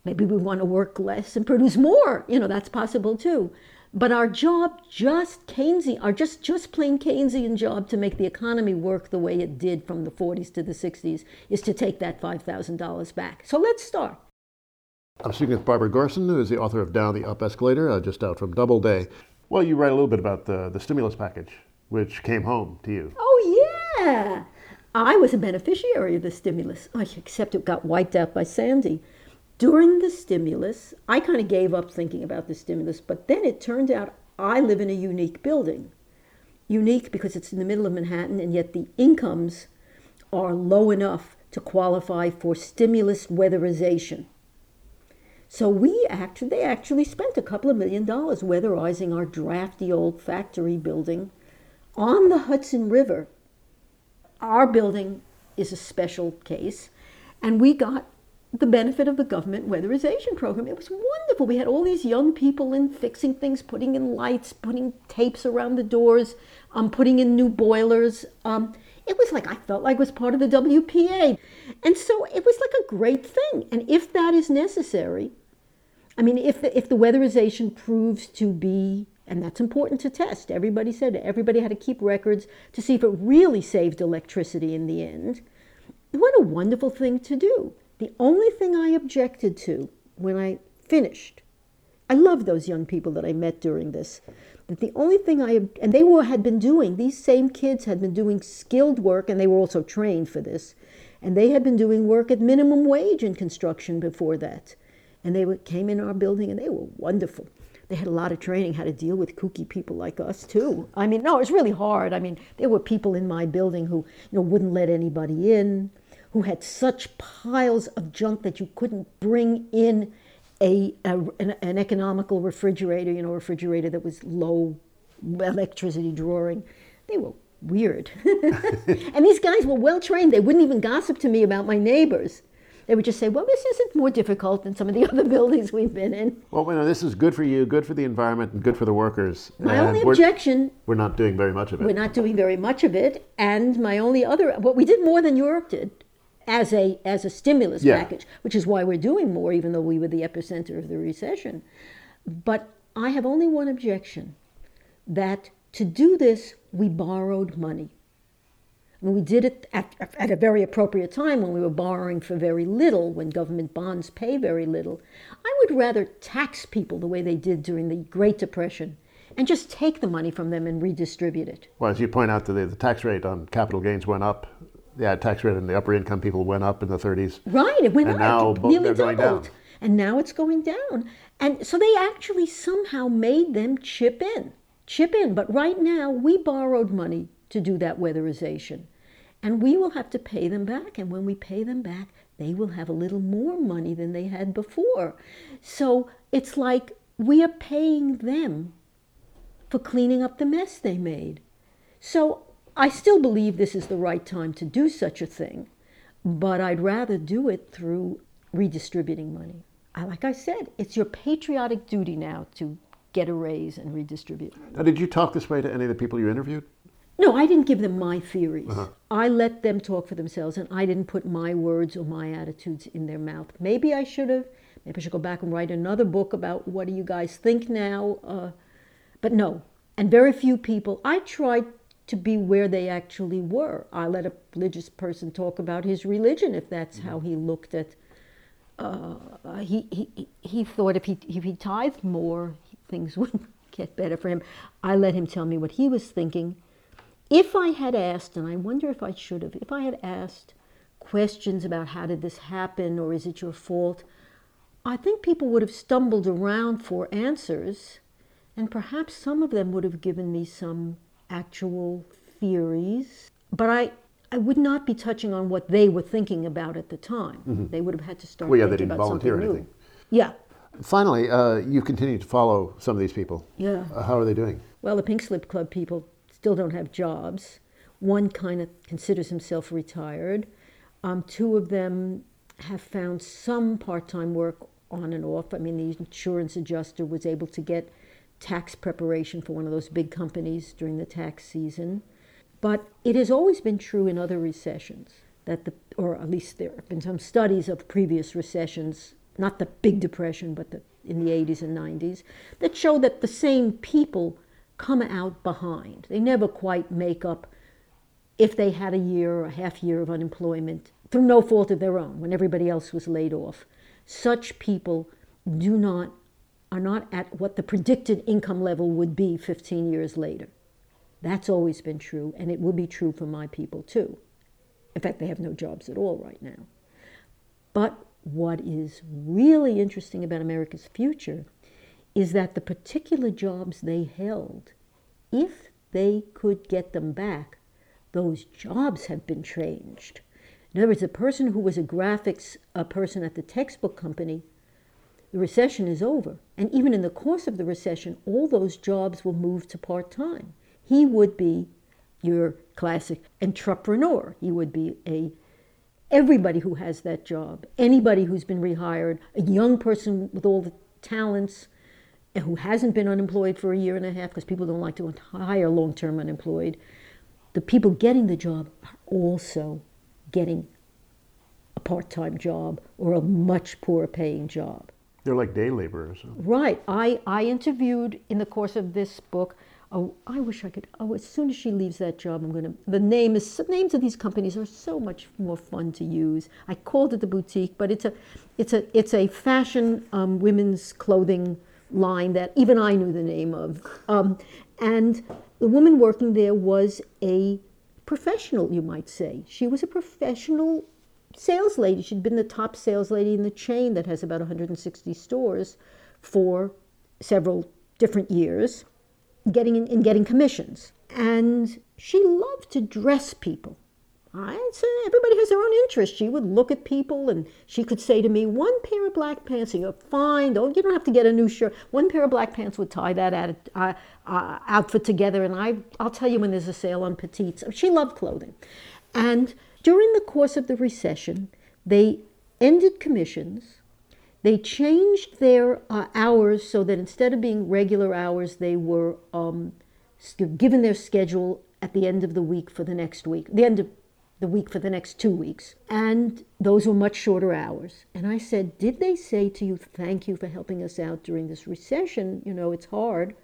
Maybe we want to work less and produce more. You know, that's possible too. But our job, just Keynesian, our just, just plain Keynesian job to make the economy work the way it did from the forties to the sixties is to take that five thousand dollars back. So let's start. I'm speaking with Barbara Garson, who is the author of Down the Up Escalator, uh, just out from Doubleday. Well, you write a little bit about the, the stimulus package, which came home to you. Oh, yeah. I was a beneficiary of the stimulus, except it got wiped out by Sandy. During the stimulus, I kind of gave up thinking about the stimulus, but then it turned out I live in a unique building. Unique because it's in the middle of Manhattan, and yet the incomes are low enough to qualify for stimulus weatherization. So we actually, they actually spent a couple of million dollars weatherizing our drafty old factory building on the Hudson River. Our building is a special case, and we got the benefit of the government weatherization program. It was wonderful. We had all these young people in fixing things, putting in lights, putting tapes around the doors, um, putting in new boilers. Um, it was like, I felt like I was part of the W P A. And so it was like a great thing. And if that is necessary, I mean, if the, if the weatherization proves to be, and that's important to test, everybody said everybody had to keep records to see if it really saved electricity in the end. What a wonderful thing to do. The only thing I objected to when I finished, I love those young people that I met during this, but the only thing I, and they were, had been doing, these same kids had been doing skilled work, and they were also trained for this, and they had been doing work at minimum wage in construction before that. And they were, came in our building, and they were wonderful. They had a lot of training how to deal with kooky people like us, too. I mean, no, it was really hard. I mean, there were people in my building who, you know, wouldn't let anybody in, who had such piles of junk that you couldn't bring in a, a an, an economical refrigerator, you know, a refrigerator that was low electricity drawing. They were weird. And these guys were well trained. They wouldn't even gossip to me about my neighbors. They would just say, well, this isn't more difficult than some of the other buildings we've been in. Well, you know, this is good for you, good for the environment, and good for the workers. My and only we're, objection... We're not doing very much of it. We're not doing very much of it. And my only other... Well, we did more than Europe did as a as a stimulus yeah. package, which is why we're doing more, even though we were the epicenter of the recession. But I have only one objection, that to do this, we borrowed money. I mean, we did it at, at a very appropriate time when we were borrowing for very little, when government bonds pay very little. I would rather tax people the way they did during the Great Depression and just take the money from them and redistribute it. Well, as you point out, the, the tax rate on capital gains went up. The tax rate on the upper income people went up in the thirties. Right, it went and up. now nearly they're going doubled. down. And now it's going down. And so they actually somehow made them chip in. Chip in. But right now, we borrowed money to do that weatherization. And we will have to pay them back. And when we pay them back, they will have a little more money than they had before. So it's like we are paying them for cleaning up the mess they made. So I still believe this is the right time to do such a thing, but I'd rather do it through redistributing money. I, like I said, it's your patriotic duty now to get a raise and redistribute. Now, did you talk this way to any of the people you interviewed? No, I didn't give them my theories. Uh-huh. I let them talk for themselves, and I didn't put my words or my attitudes in their mouth. Maybe I should have. Maybe I should go back and write another book about what do you guys think now. Uh, but no, and very few people. I tried to be where they actually were. I let a religious person talk about his religion if that's mm-hmm. how he looked at. Uh, he, he he thought if he if he tithed more, things would get better for him. I let him tell me what he was thinking. If I had asked, and I wonder if I should have, if I had asked questions about how did this happen or is it your fault, I think people would have stumbled around for answers, and perhaps some of them would have given me some actual theories. But I, I would not be touching on what they were thinking about at the time. Mm-hmm. They would have had to start well, yeah, thinking they didn't about volunteer something anything. New. Yeah. Finally, uh, you continue to follow some of these people. Yeah. Uh, how are they doing? Well, the Pink Slip Club people still don't have jobs. One kind of considers himself retired. Um, two of them have found some part-time work on and off. I mean, the insurance adjuster was able to get tax preparation for one of those big companies during the tax season. But it has always been true in other recessions that the, or at least there have been some studies of previous recessions not the big depression, but the, in the eighties and nineties, that show that the same people come out behind. They never quite make up if they had a year or a half year of unemployment through no fault of their own when everybody else was laid off. Such people do not, are not at what the predicted income level would be fifteen years later. That's always been true, and it will be true for my people too. In fact, they have no jobs at all right now. But what is really interesting about America's future is that the particular jobs they held, if they could get them back, those jobs have been changed. In other words, a person who was a graphics a person at the textbook company, the recession is over. And even in the course of the recession, all those jobs will move to part-time. He would be your classic entrepreneur. He would be a everybody who has that job, anybody who's been rehired, a young person with all the talents and who hasn't been unemployed for a year and a half, because people don't like to hire long-term unemployed. The people getting the job are also getting a part-time job or a much poorer paying job. They're like day laborers. Huh? Right. I, I interviewed in the course of this book, oh, I wish I could, oh, as soon as she leaves that job, I'm going to, the name is, the names of these companies are so much more fun to use. I called it the boutique, but it's a, it's a, it's a fashion um, women's clothing line that even I knew the name of. Um, and the woman working there was a professional, you might say. She was a professional sales lady. She'd been the top sales lady in the chain that has about one hundred sixty stores for several different years, getting in, in getting commissions. And she loved to dress people. I said, everybody has their own interest. She would look at people and she could say to me, one pair of black pants, and you're fine. Don't, you don't have to get a new shirt. One pair of black pants would tie that ad, uh, uh, outfit together. And I, I'll tell you when there's a sale on petites. She loved clothing. And during the course of the recession, they ended commissions. They changed their uh, hours so that instead of being regular hours, they were um, given their schedule at the end of the week for the next week, the end of the week for the next two weeks. And those were much shorter hours. And I said, did they say to you, thank you for helping us out during this recession? You know, it's hard.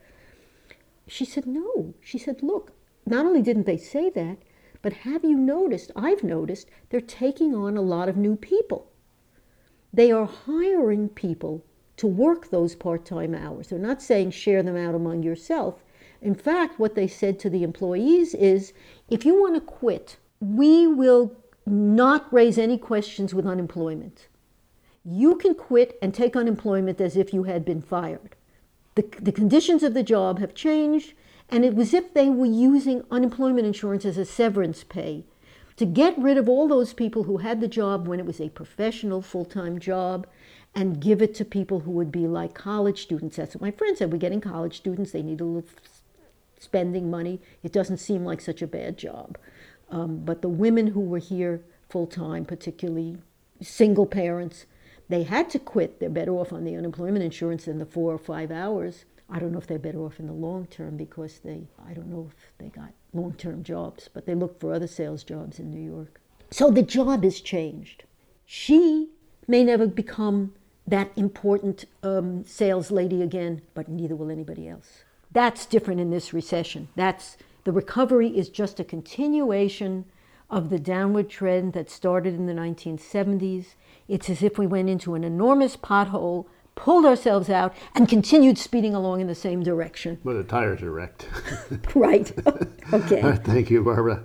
She said, no. She said, look, not only didn't they say that, but have you noticed, I've noticed, they're taking on a lot of new people. They are hiring people to work those part-time hours. They're not saying share them out among yourself. In fact, what they said to the employees is, if you want to quit, we will not raise any questions with unemployment. You can quit and take unemployment as if you had been fired. The, the conditions of the job have changed, and it was as if they were using unemployment insurance as a severance pay to get rid of all those people who had the job when it was a professional full-time job and give it to people who would be like college students. That's what my friend said. We're getting college students. They need a little spending money. It doesn't seem like such a bad job. Um, but the women who were here full-time, particularly single parents, they had to quit. They're better off on the unemployment insurance than the four or five hours. I don't know if they're better off in the long term because they, I don't know if they got long-term jobs, but they looked for other sales jobs in New York. So the job has changed. She may never become that important um, sales lady again, but neither will anybody else. That's different in this recession. That's The recovery is just a continuation of the downward trend that started in the nineteen seventies. It's as if we went into an enormous pothole, pulled ourselves out, and continued speeding along in the same direction. But the tires are wrecked. Right. Okay. All right, thank you, Barbara.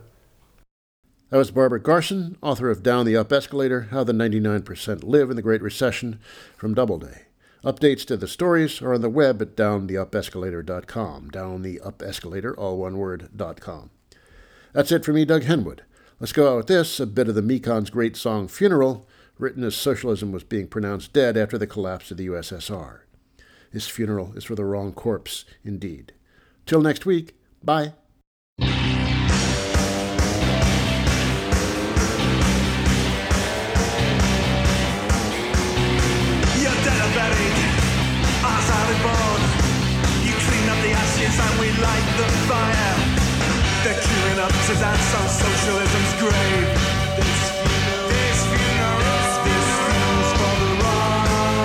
That was Barbara Garson, author of Down the Up Escalator, How the ninety-nine percent Live in the Great Recession, from Doubleday. Updates to the stories are on the web at down the up escalator dot com. Down the Up Escalator, all one word, dot com. That's it for me, Doug Henwood. Let's go out with this, a bit of the Mekon's great song Funeral, written as socialism was being pronounced dead after the collapse of the U S S R. This funeral is for the wrong corpse, indeed. Till next week, bye. And we light the fire. They're queuing up to dance on socialism's grave. This funeral, this funeral, this funeral's for the wrong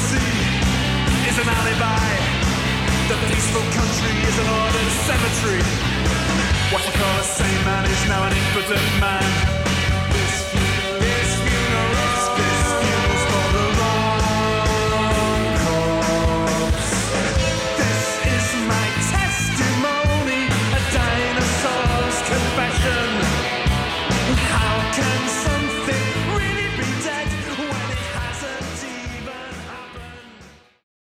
democracy is an alibi. The peaceful country is an ordered cemetery. What you call a sane man is now an impotent man.